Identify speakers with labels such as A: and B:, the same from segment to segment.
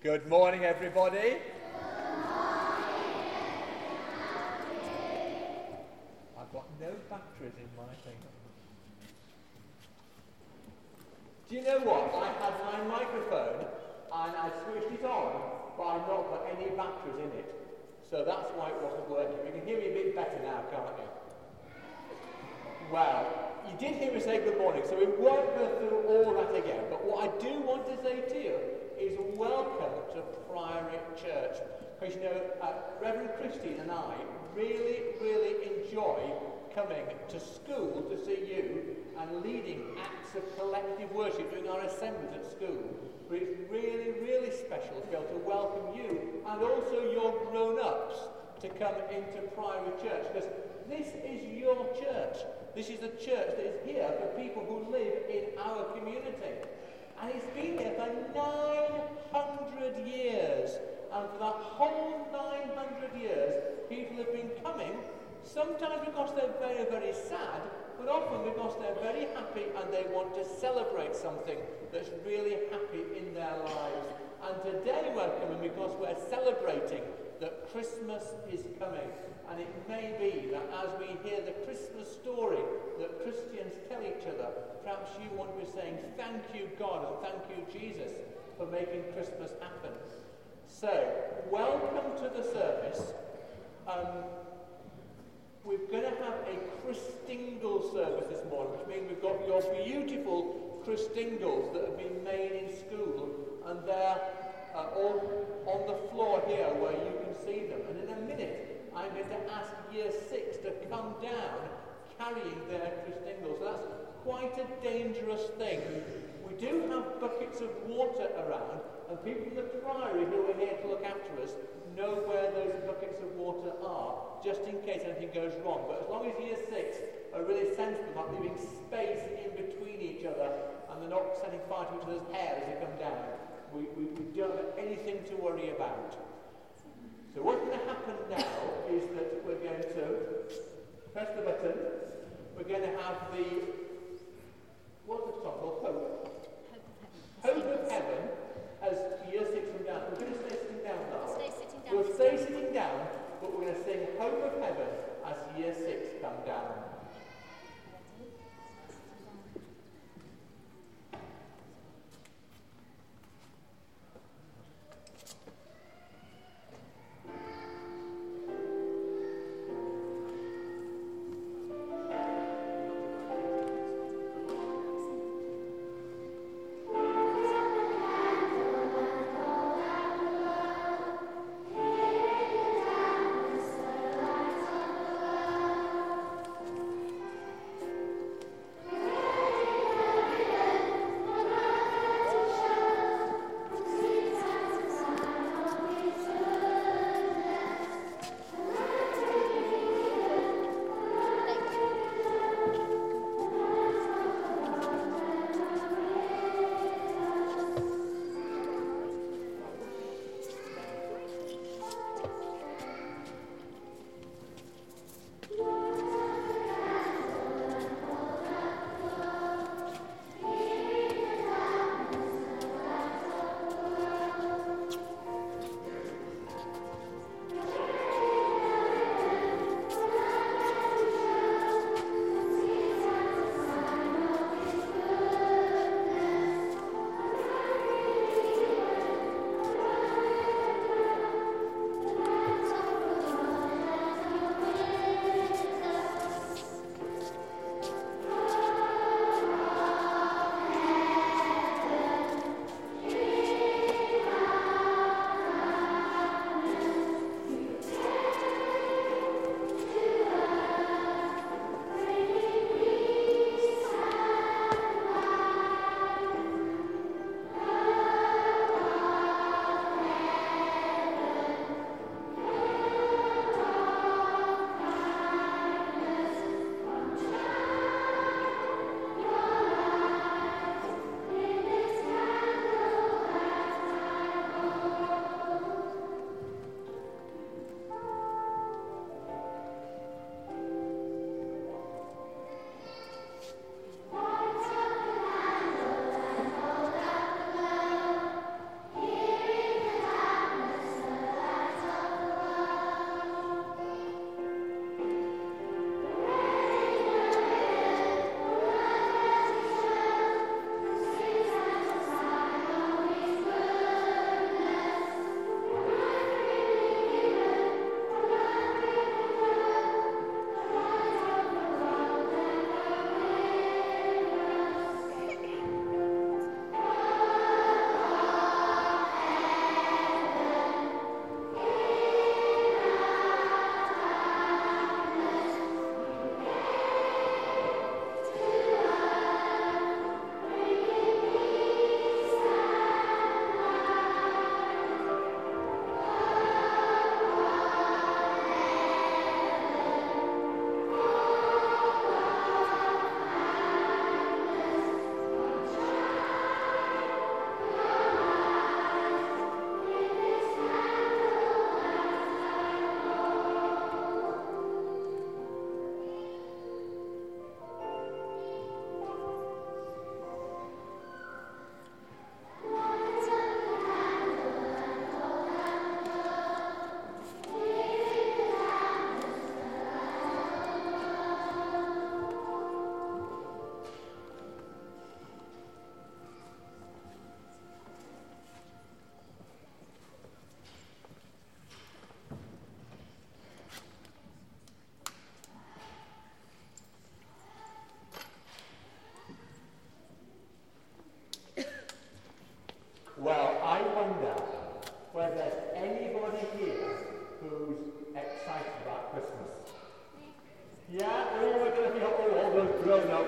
A: Good morning, everybody. I've got no batteries in my thing. Do you know what? I had my microphone and I switched it on, but I've not got any batteries in it. So that's why it wasn't working. You can hear me a bit better now, can't you? Well, you did hear me say good morning, so we won't go through all that again. But what I do want to say to you is welcome to Priory Church. Because you know, Reverend Christine and I really enjoy coming to school to see you and leading acts of collective worship during our assemblies at school. But it's really special to be able to welcome you and also your grown-ups to come into Priory Church, because this is your church. This is the church that is here for people who live in our community. And it's been here for 900 years. And for that whole 900 years, people have been coming, sometimes because they're very sad, but often because they're very happy and they want to celebrate something that's really happy in their lives. And today we're coming because we're celebrating that Christmas is coming. And it may be that as we hear the Christmas story that Christians tell each other, perhaps you want to be saying, thank you, God, and thank you, Jesus, for making Christmas happen. So, welcome to the service. We're going to have a Christingle service this morning, which means we've got your beautiful Christingles that have been made in school, and they're all on the floor here where you can see them. And in a minute, I'm going to ask Year 6 to come down carrying their Christingles. So that's quite a dangerous thing. We do have buckets of water around, and people in the Priory who are here to look after us know where those buckets of water are, just in case anything goes wrong. But as long as Year 6 are really sensible about leaving space in between each other and they're not setting fire to each other's hair as they come down, we don't have anything to worry about. So what's going to happen now is that we're going to press the button. We're going to have the, what's the song called? Hope of Heaven as Year 6 come down. We're going to stay sitting down now. We'll stay sitting down, but we're going to sing Hope of Heaven as Year 6 come down.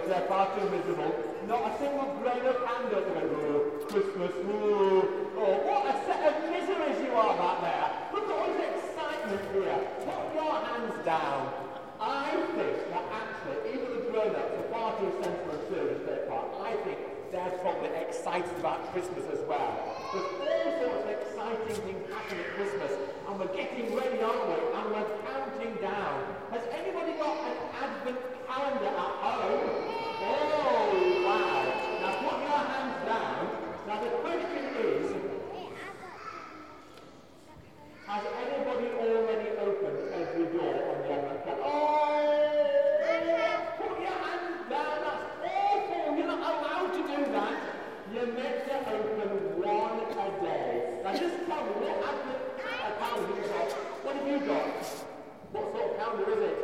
A: they're far too miserable. Not a single grain of candle to go, oh, Christmas, oh, what a set of miseries you are back there. Look at all this excitement here. Put your hands down. I think that actually, even the grown-ups are far too sensible and serious their part. I think they're probably excited about Christmas as well. There's all sorts of exciting things happening at Christmas, and we're getting ready, aren't we? And we're counting down. Has anybody got an Advent calendar at home? Oh, wow. Now put your hands down. Now the question is, has anybody already opened every door on the Advent calendar? Oh, put your hands down. That's awful. You're not allowed to do that. You're meant to open one a day. Now just tell me, what Advent calendar have you got? What have you got? What sort of calendar is it?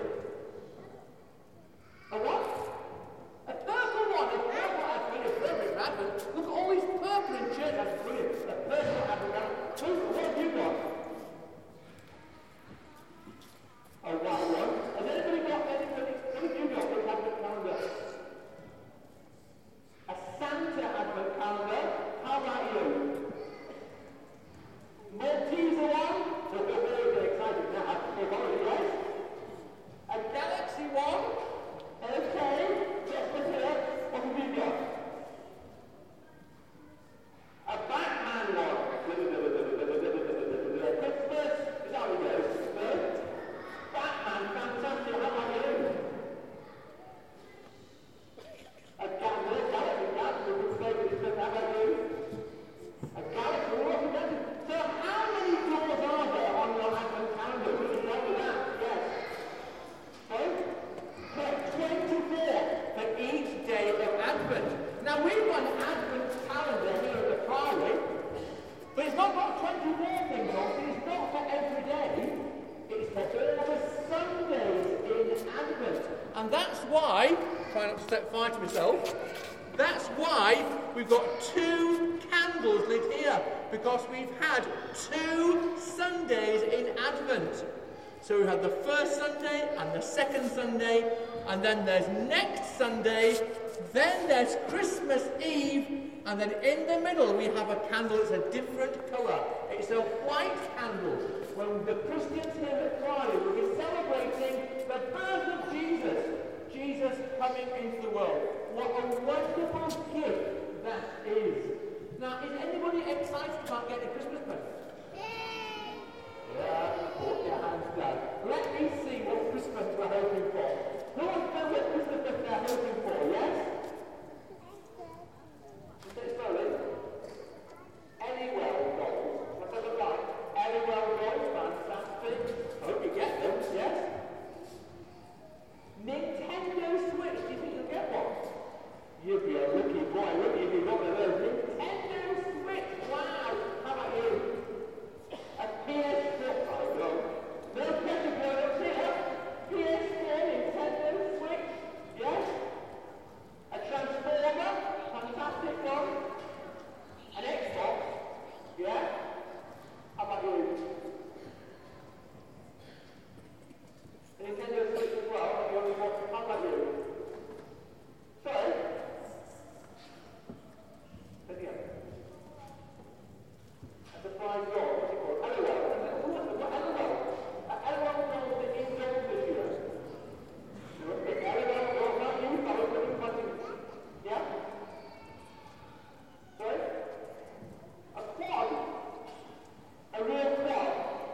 A: A what? A purple one. A purple Advent. A perfect Advent. Look at all these purple in church. That's brilliant. A purple Advent calendar. What have you got? A white one. Has anybody got anything? What have you got for an Advent calendar? A Santa Advent calendar. How about you? Malteser one? So we're very excited now. Yes? A Galaxy one? Okay. Let's put it up. What have you got? A Batman one. Christmas. Is that how it goes? Batman, fantastic. How about you? A Galaxy, we'll say this. How about you? A Galaxy, what have you done? So how many doors are there on your Advent calendar? Will you know that? Yes. So, 24 for each day of Advent. Now we've got an Advent calendar here at the Priory, but it's not got 24 things on it. It's not for every day. It's for all the Sundays in Advent. And that's why, try not to set fire to myself, that's why we've got 2 candles lit here, because we've had 2 Sundays in Advent. So we had the first Sunday and the second Sunday, and then there's next Sunday, then there's Christmas Eve, and then in the middle we have a candle that's a different colour. It's a white candle. When the Christians here at Priory will be celebrating the birth of Jesus, Jesus coming into the world. What a wonderful gift that is. Now, is anybody excited about getting a Christmas present? Yeah, put your hands down. Let me see what Christmas we're hoping for. Who wants to know what Christmas they're hoping for, yes? Say it slowly. Anywhere goals. What's that look like? Anywhere goals, fantastic. I hope you get them, yes? Nintendo Switch, do you think you'll get one? You'll be a lucky boy, wouldn't you, if you got one of those? Nintendo Switch, wow! How about you? A PS4, oh no. No pressure going up here. PS4, Nintendo Switch, yes? A Transformer, fantastic one. An Xbox, yeah? How about you? A Nintendo Switch as well, you only want, how about you? Sorry? Again. A surprise door, what's it called? LOL. What LOL? LOL knows the indoor video. LOL knows not you, I was looking for you. Yeah? Sorry? A quad? A real quad?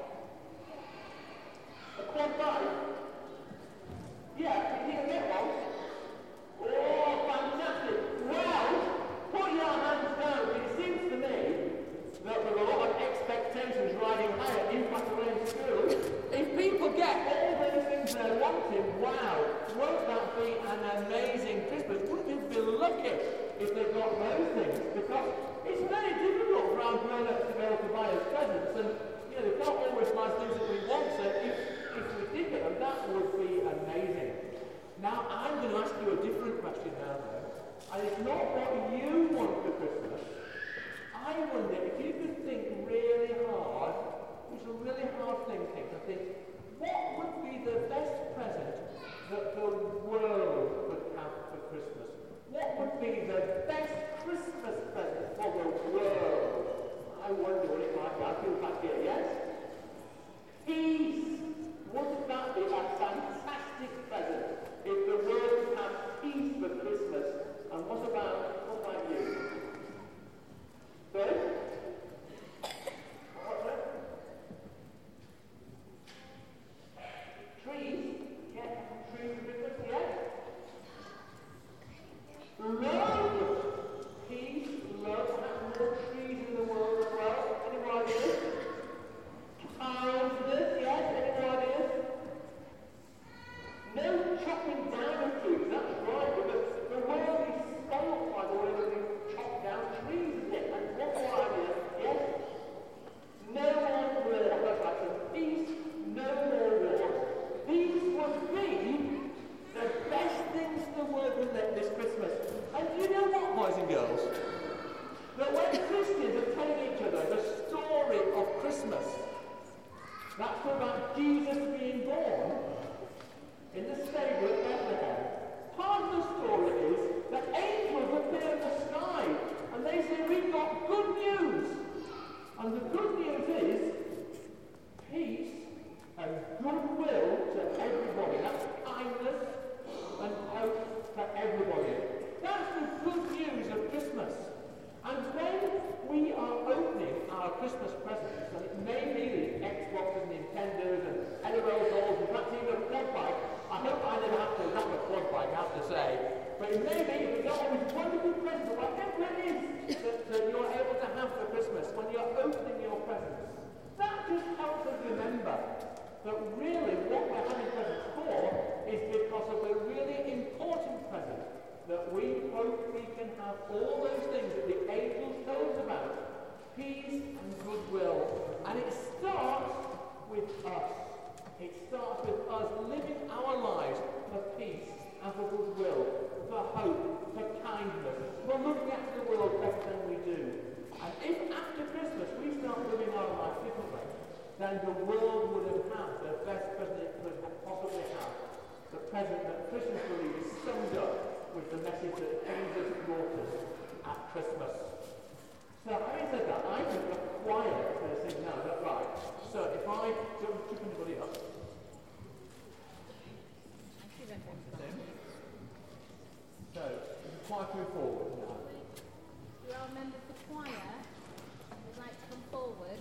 A: A quad bike? Yeah, you can get one. Oh, fantastic. Well, put your hands down. It seems to me that there are a lot of expectations riding high at Newcastle Lane School. If people get all those things they're wanting, wow, won't that be an amazing Christmas? Wouldn't you be lucky if they've got those things? Because it's very difficult for our grown-ups to be able to buy us presents, and you know, they can't always buy things that we want, so if we did get them, that would be amazing. Now, I'm going to ask you a different question now, though, and it's not what you want for Christmas. I wonder if you could think really hard, which is a really hard thing to think, what would be the best present that the world could have for Christmas? Christians are telling each other the story of Christmas. That's about Jesus being born in the stable at Bethlehem. Part of the story is that angels appear in the sky and they say, we've got good news. And the good news is peace and goodwill to everybody. That's kindness and hope for everybody. That's the good news of Christmas. And when we are opening our Christmas presents, and it may be the Xboxes, Nintendos, and LOL dolls, and perhaps even a quad bike. I hope I never have to wrap a quad bike, I have to say. But it may be that you're always wonderful presents, or whatever it is that you're able to have for Christmas, when you're opening your presents. That just helps us remember that really what we're having presents for is because of a really important present, that we hope we can have all those things that the angels tell us about, peace and goodwill. And it starts with us. It starts with us living our lives for peace and for goodwill, for hope, for kindness, for looking after the world better than we do. And if after Christmas we start living our lives differently, then the world would have had the best present it could possibly have. The present that Christians believe is summed up with the message that Jesus brought us at Christmas. So having said that, I think the choir is going to sing now, is that right? So if I don't trip anybody up. So, the choir move forward now.
B: Do our members of the choir would like to come forward?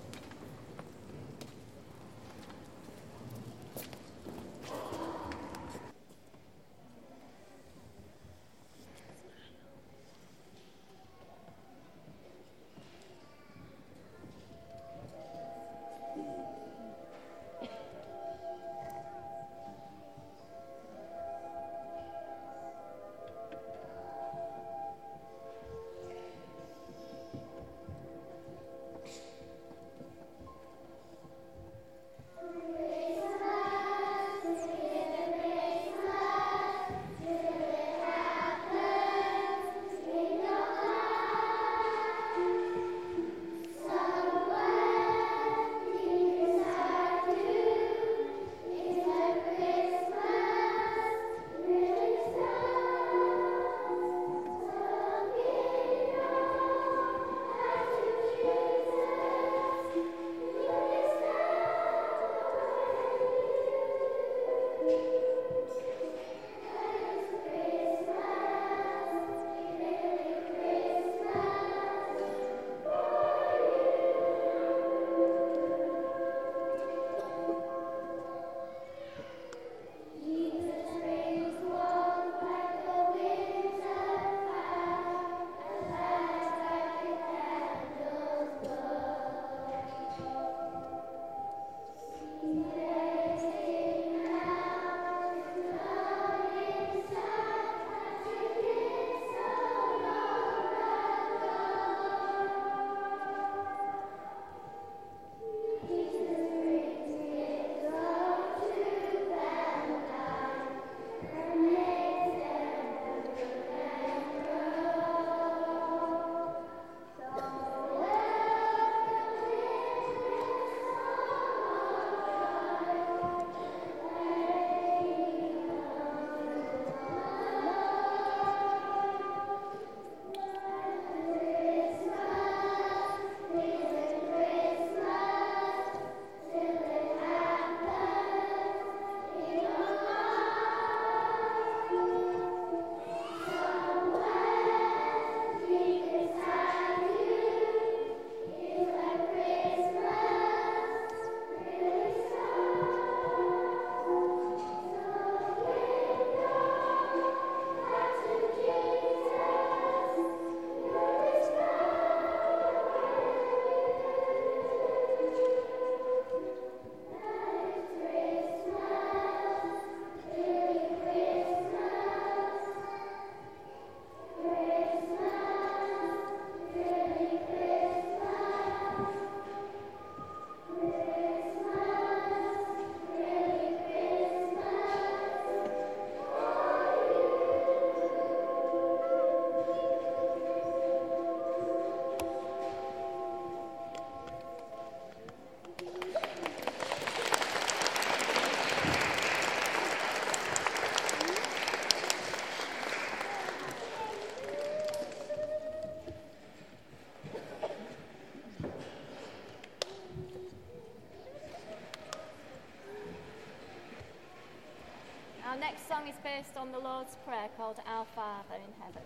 C: next song is based on the Lord's Prayer called Our Father in Heaven.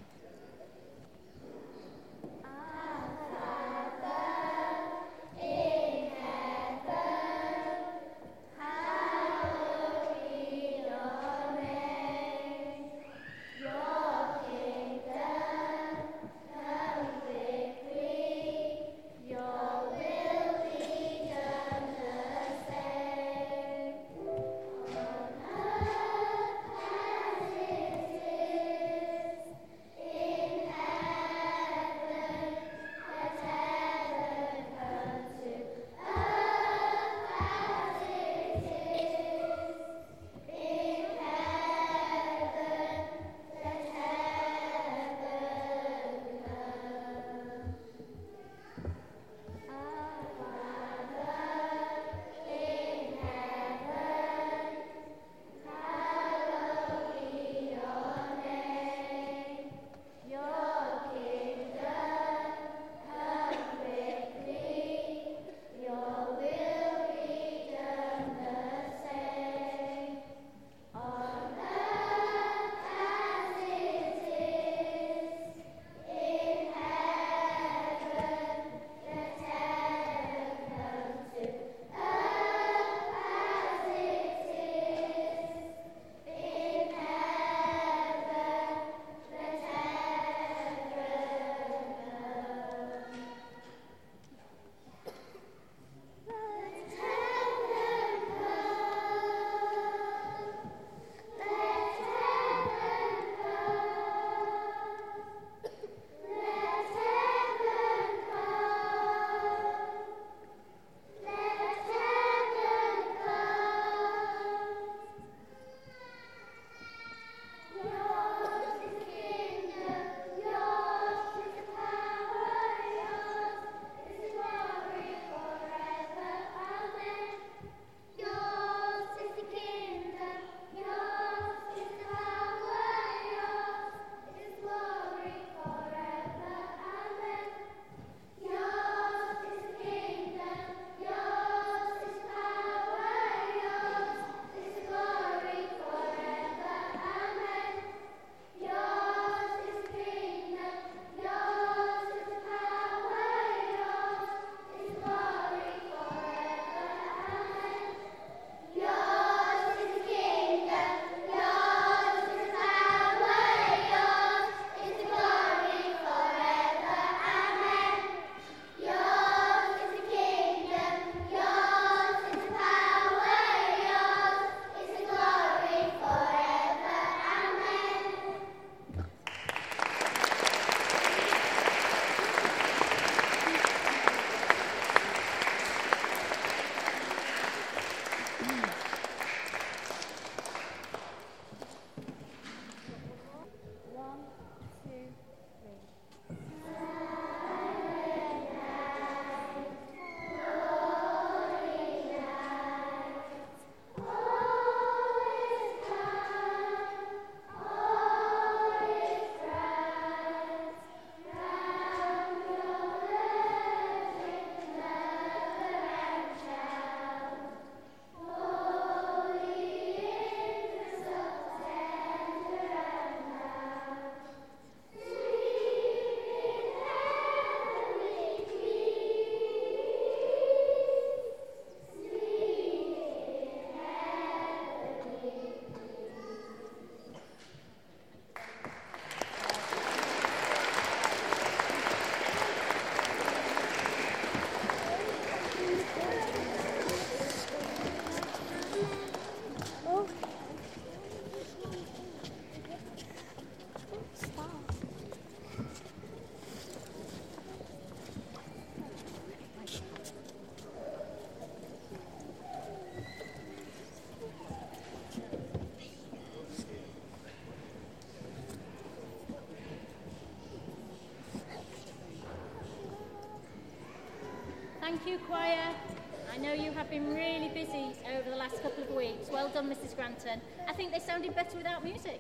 D: Thank you, choir. I know you have been really busy over the last couple of weeks. Well done, Mrs. Granton. I think they sounded better without music.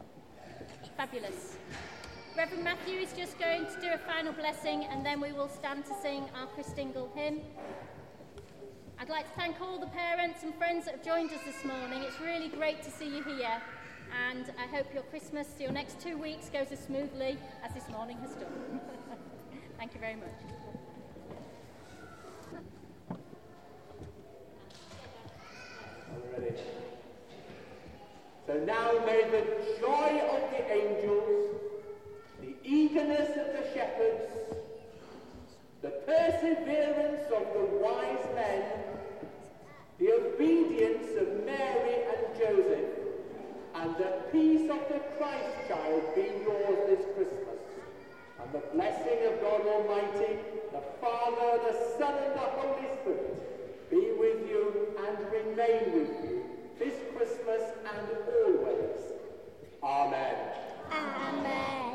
D: Fabulous. Reverend Matthew is just going to do a final blessing and then we will stand to sing our Christingle hymn. I'd like to thank all the parents and friends that have joined us this morning. It's really great to see you here. and I hope your Christmas, your next 2 weeks, goes as smoothly as this morning has done. Thank you very much.
A: Ready? So now may the joy of the angels, the eagerness of the shepherds, the perseverance of the wise men, the obedience of Mary and Joseph, and the peace of the Christ child be yours this Christmas. And the blessing of God Almighty, the Father, the Son, and the Holy Spirit be with you and remain with you this Christmas and always. Amen.
C: Amen.